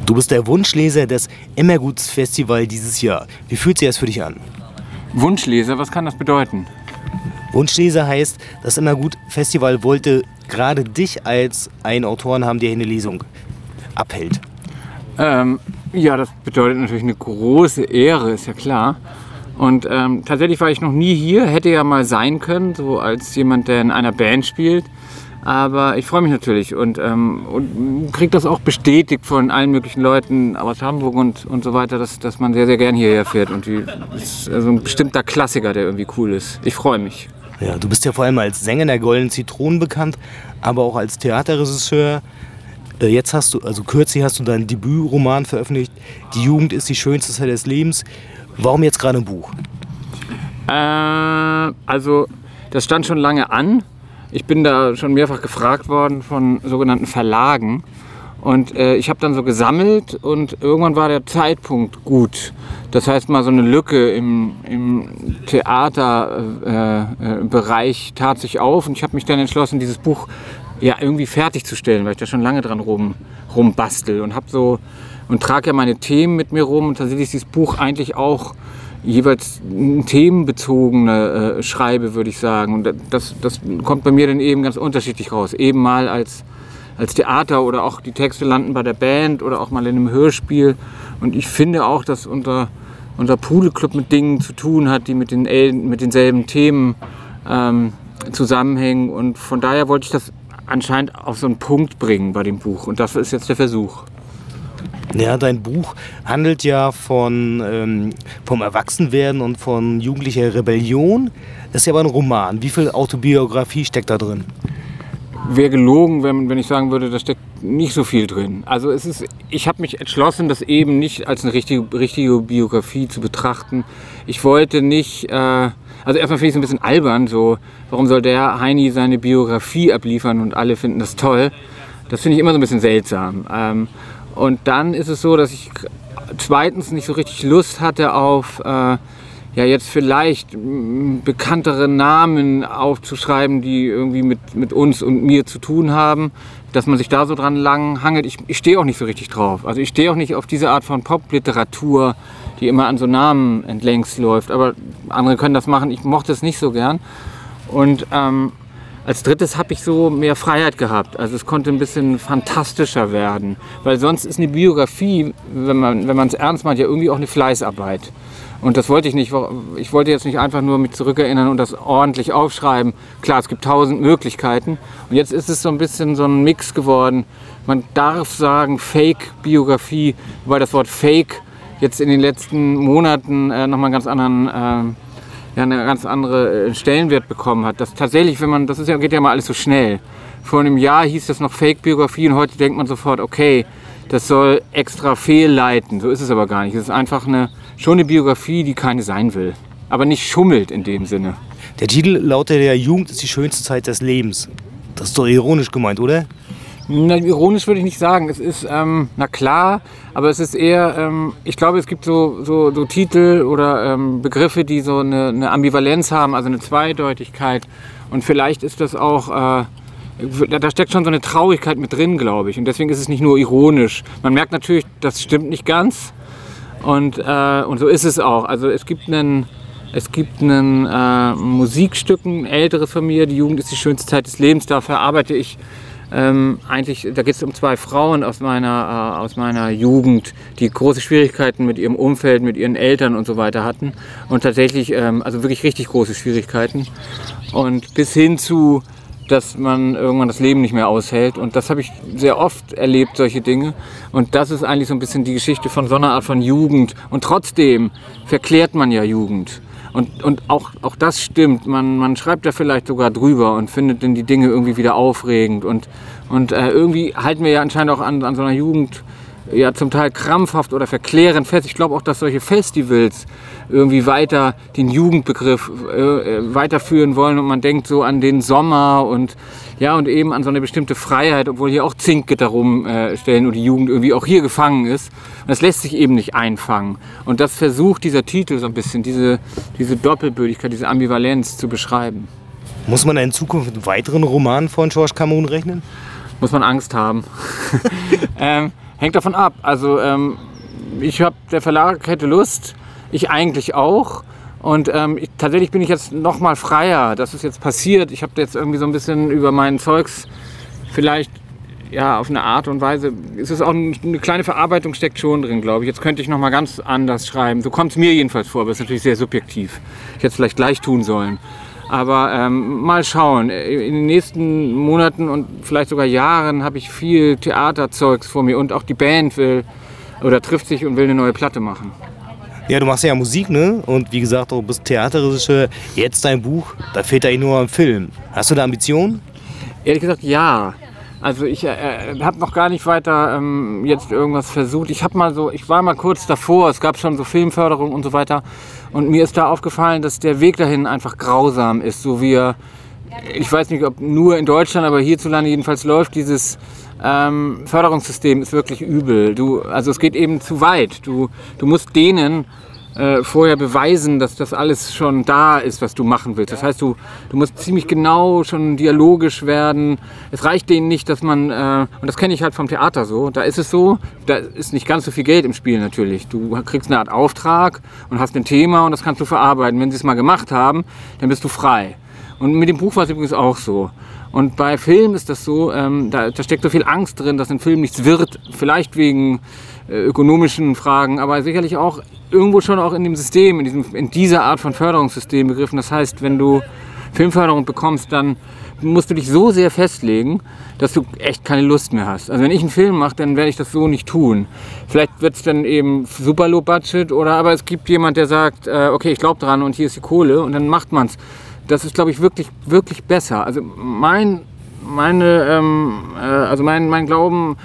Du bist der Wunschleser des Immerguts-Festival dieses Jahr. Wie fühlt sich das für dich an? Wunschleser, was kann das bedeuten? Wunschleser heißt, das Immergut-Festival wollte gerade dich als einen Autoren haben, der hier eine Lesung abhält. Ja, das bedeutet natürlich eine große Ehre, ist ja klar. Und tatsächlich war ich noch nie hier, hätte ja mal sein können, so als jemand, der in einer Band spielt. Aber ich freue mich natürlich und kriege das auch bestätigt von allen möglichen Leuten aus Hamburg und so weiter, dass man sehr, sehr gern hierher fährt. Und das ist also ein bestimmter Klassiker, der irgendwie cool ist. Ich freue mich. Ja, du bist ja vor allem als Sänger der Goldenen Zitronen bekannt, aber auch als Theaterregisseur. Jetzt kürzlich hast du deinen Debütroman veröffentlicht. Die Jugend ist die schönste Zeit des Lebens. Warum jetzt gerade ein Buch? Also, das stand schon lange an. Ich bin da schon mehrfach gefragt worden von sogenannten Verlagen. Und ich habe dann so gesammelt und irgendwann war der Zeitpunkt gut. Das heißt, mal so eine Lücke im Theaterbereich tat sich auf. Und ich habe mich dann entschlossen, dieses Buch ja irgendwie fertigzustellen, weil ich da schon lange dran rumbastel und trage ja meine Themen mit mir rum. Und tatsächlich ist dieses Buch eigentlich auch jeweils themenbezogene schreibe, würde ich sagen. Und das kommt bei mir dann eben ganz unterschiedlich raus. Eben mal als Theater oder auch die Texte landen bei der Band oder auch mal in einem Hörspiel. Und ich finde auch, dass unser Pudelclub mit Dingen zu tun hat, die mit denselben Themen zusammenhängen. Und von daher wollte ich das anscheinend auf so einen Punkt bringen bei dem Buch. Und das ist jetzt der Versuch. Ja, dein Buch handelt ja vom Erwachsenwerden und von jugendlicher Rebellion. Das ist ja aber ein Roman. Wie viel Autobiografie steckt da drin? Wäre gelogen, wenn ich sagen würde, da steckt nicht so viel drin. Also ich habe mich entschlossen, das eben nicht als eine richtige Biografie zu betrachten. Ich wollte nicht, also erstmal finde ich es ein bisschen albern, so, warum soll der Heini seine Biografie abliefern und alle finden das toll? Das finde ich immer so ein bisschen seltsam. Und dann ist es so, dass ich zweitens nicht so richtig Lust hatte auf jetzt vielleicht bekanntere Namen aufzuschreiben, die irgendwie mit uns und mir zu tun haben, dass man sich da so dran lang hangelt. Ich stehe auch nicht so richtig drauf. Also ich stehe auch nicht auf diese Art von Popliteratur, die immer an so Namen entlängst läuft. Aber andere können das machen. Ich mochte es nicht so gern. Und als drittes habe ich so mehr Freiheit gehabt. Also es konnte ein bisschen fantastischer werden. Weil sonst ist eine Biografie, wenn man es ernst meint, ja irgendwie auch eine Fleißarbeit. Und das wollte ich nicht. Ich wollte jetzt nicht einfach nur mich zurückerinnern und das ordentlich aufschreiben. Klar, es gibt 1000 Möglichkeiten. Und jetzt ist es so ein bisschen so ein Mix geworden. Man darf sagen Fake-Biografie, weil das Wort Fake jetzt in den letzten Monaten nochmal einen ganz andere Stellenwert bekommen hat. Das tatsächlich, geht ja mal alles so schnell. Vor einem Jahr hieß das noch Fake-Biografie und heute denkt man sofort, okay, das soll extra fehlleiten. So ist es aber gar nicht. Es ist einfach schon eine Biografie, die keine sein will. Aber nicht schummelt in dem Sinne. Der Titel lautet ja Jugend ist die schönste Zeit des Lebens. Das ist doch ironisch gemeint, oder? Na, ironisch würde ich nicht sagen. Es ist, na klar, aber es ist eher, ich glaube, es gibt so Titel oder Begriffe, die so eine Ambivalenz haben, also eine Zweideutigkeit. Und vielleicht ist das auch, da steckt schon so eine Traurigkeit mit drin, glaube ich. Und deswegen ist es nicht nur ironisch. Man merkt natürlich, das stimmt nicht ganz. Und so ist es auch. Also es gibt ein Musikstück, ein älteres von mir, die Jugend ist die schönste Zeit des Lebens. Da verarbeite ich da geht es um 2 Frauen aus meiner Jugend, die große Schwierigkeiten mit ihrem Umfeld, mit ihren Eltern und so weiter hatten. Und tatsächlich, also wirklich richtig große Schwierigkeiten. Und bis hin zu, dass man irgendwann das Leben nicht mehr aushält. Und das habe ich sehr oft erlebt, solche Dinge. Und das ist eigentlich so ein bisschen die Geschichte von so einer Art von Jugend. Und trotzdem verklärt man ja Jugend. Und auch das stimmt. Man schreibt da vielleicht sogar drüber und findet dann die Dinge irgendwie wieder aufregend. Und irgendwie halten wir ja anscheinend auch an so einer Jugend ja zum Teil krampfhaft oder verklärend fest. Ich glaube auch, dass solche Festivals irgendwie weiter den Jugendbegriff weiterführen wollen und man denkt so an den Sommer und eben an so eine bestimmte Freiheit, obwohl hier auch Zinkgitter rumstellen und die Jugend irgendwie auch hier gefangen ist. Und das lässt sich eben nicht einfangen. Und das versucht dieser Titel so ein bisschen, diese Doppelbödigkeit, diese Ambivalenz zu beschreiben. Muss man in Zukunft mit weiteren Romanen von Georges Cameron rechnen? Muss man Angst haben. Hängt davon ab. Also der Verlag hätte Lust, ich eigentlich auch. Und tatsächlich bin ich jetzt noch mal freier, dass es jetzt passiert. Ich habe jetzt irgendwie so ein bisschen über mein Zeugs vielleicht ja, auf eine Art und Weise, ist es auch eine kleine Verarbeitung steckt schon drin, glaube ich. Jetzt könnte ich noch mal ganz anders schreiben. So kommt es mir jedenfalls vor, aber es ist natürlich sehr subjektiv. Ich hätte es vielleicht gleich tun sollen. Aber mal schauen. In den nächsten Monaten und vielleicht sogar Jahren habe ich viel Theaterzeugs vor mir und auch die Band trifft sich und will eine neue Platte machen. Ja, du machst ja Musik, ne? Und wie gesagt, du bist Theaterregisseur. Jetzt dein Buch, da fehlt eigentlich nur ein Film. Hast du da Ambitionen? Ehrlich gesagt, ja. Also ich habe noch gar nicht weiter jetzt irgendwas versucht. Ich war mal kurz davor, es gab schon so Filmförderung und so weiter. Und mir ist da aufgefallen, dass der Weg dahin einfach grausam ist. So wie ich weiß nicht, ob nur in Deutschland, aber hierzulande jedenfalls läuft dieses Förderungssystem ist wirklich übel. Also es geht eben zu weit. Du musst denen vorher beweisen, dass das alles schon da ist, was du machen willst. Das heißt, du musst ziemlich genau schon dialogisch werden. Es reicht denen nicht, dass man, und das kenne ich halt vom Theater so, da ist es so, da ist nicht ganz so viel Geld im Spiel natürlich. Du kriegst eine Art Auftrag und hast ein Thema und das kannst du verarbeiten. Wenn sie es mal gemacht haben, dann bist du frei. Und mit dem Buch war es übrigens auch so. Und bei Film ist das so, da steckt so viel Angst drin, dass ein Film nichts wird, vielleicht wegen ökonomischen Fragen, aber sicherlich auch irgendwo schon auch in dem System, in dieser Art von Förderungssystem begriffen. Das heißt, wenn du Filmförderung bekommst, dann musst du dich so sehr festlegen, dass du echt keine Lust mehr hast. Also wenn ich einen Film mache, dann werde ich das so nicht tun. Vielleicht wird es dann eben super low budget aber es gibt jemand, der sagt, okay, ich glaube dran und hier ist die Kohle und dann macht man es. Das ist, glaube ich, wirklich, wirklich besser. Also mein Glauben,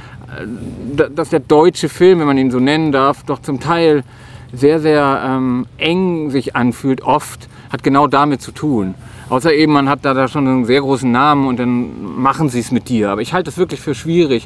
dass der deutsche Film, wenn man ihn so nennen darf, doch zum Teil sehr, sehr eng sich anfühlt, oft, hat genau damit zu tun. Außer eben, man hat da schon einen sehr großen Namen und dann machen sie es mit dir. Aber ich halte das wirklich für schwierig.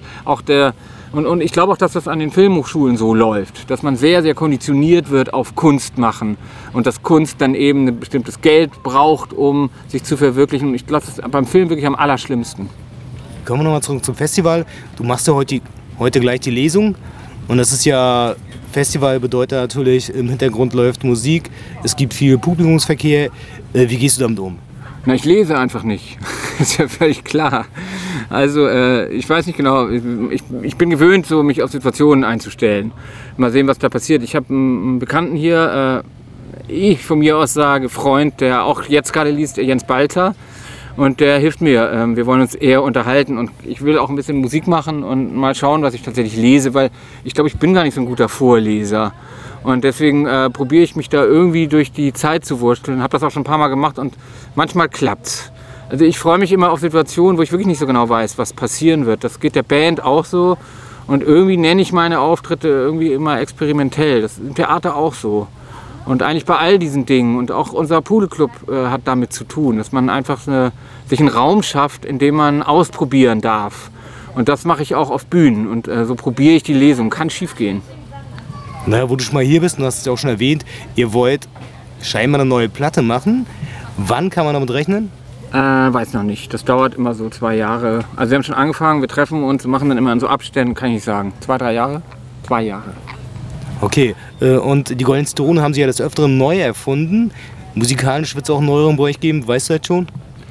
Und ich glaube auch, dass das an den Filmhochschulen so läuft, dass man sehr, sehr konditioniert wird auf Kunst machen und dass Kunst dann eben ein bestimmtes Geld braucht, um sich zu verwirklichen. Und ich glaube, das ist beim Film wirklich am allerschlimmsten. Kommen wir nochmal zurück zum Festival. Du machst ja heute gleich die Lesung und das ist ja, Festival bedeutet natürlich, im Hintergrund läuft Musik, es gibt viel Publikumsverkehr. Wie gehst du damit um? Na, ich lese einfach nicht. Das ist ja völlig klar. Also ich weiß nicht genau, ich bin gewöhnt, so mich auf Situationen einzustellen. Mal sehen, was da passiert. Ich habe einen Bekannten hier, ich von mir aus sage Freund, der auch jetzt gerade liest, Jens Balter. Und der hilft mir. Wir wollen uns eher unterhalten und ich will auch ein bisschen Musik machen und mal schauen, was ich tatsächlich lese, weil ich glaube, ich bin gar nicht so ein guter Vorleser. Und deswegen probiere ich mich da irgendwie durch die Zeit zu wursteln. Habe das auch schon ein paar Mal gemacht und manchmal klappt's. Also ich freue mich immer auf Situationen, wo ich wirklich nicht so genau weiß, was passieren wird. Das geht der Band auch so. Und irgendwie nenne ich meine Auftritte irgendwie immer experimentell. Das ist im Theater auch so. Und eigentlich bei all diesen Dingen. Und auch unser Pudelclub hat damit zu tun, dass man einfach sich einen Raum schafft, in dem man ausprobieren darf. Und das mache ich auch auf Bühnen. Und so probiere ich die Lesung. Kann schief gehen. Naja, wo du schon mal hier bist, und du hast es ja auch schon erwähnt, ihr wollt scheinbar eine neue Platte machen. Wann kann man damit rechnen? Weiß noch nicht. Das dauert immer so 2 Jahre. Also wir haben schon angefangen, wir treffen uns, machen dann immer in so Abständen, kann ich nicht sagen. 2, 3 Jahre? 2 Jahre. Okay, und die Goldenen Zitronen haben sie ja des Öfteren neu erfunden. Musikalisch wird es auch einen neueren bei euch geben, weißt du das schon?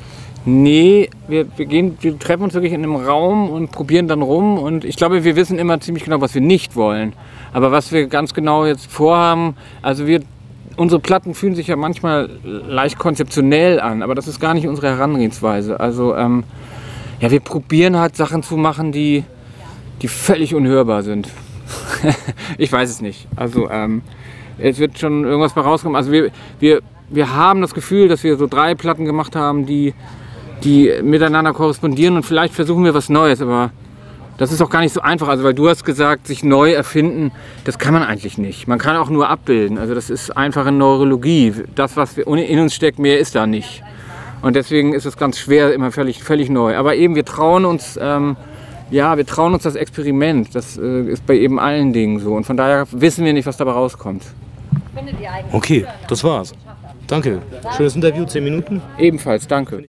Nee, wir treffen uns wirklich in einem Raum und probieren dann rum. Und ich glaube, wir wissen immer ziemlich genau, was wir nicht wollen. Aber was wir ganz genau jetzt vorhaben, also unsere Platten fühlen sich ja manchmal leicht konzeptionell an, aber das ist gar nicht unsere Herangehensweise. Also wir probieren halt Sachen zu machen, die völlig unhörbar sind. Ich weiß es nicht. Also es wird schon irgendwas bei rauskommen. Also wir haben das Gefühl, dass wir so 3 Platten gemacht haben, die miteinander korrespondieren und vielleicht versuchen wir was Neues, aber das ist auch gar nicht so einfach. Also weil du hast gesagt, sich neu erfinden, das kann man eigentlich nicht. Man kann auch nur abbilden. Also das ist einfache Neurologie. Das, was in uns steckt, mehr ist da nicht. Und deswegen ist es ganz schwer, immer völlig neu. Aber eben, wir trauen uns das Experiment. Das ist bei eben allen Dingen so. Und von daher wissen wir nicht, was dabei rauskommt. Okay, das war's. Danke. Schönes Interview, 10 Minuten. Ebenfalls, danke.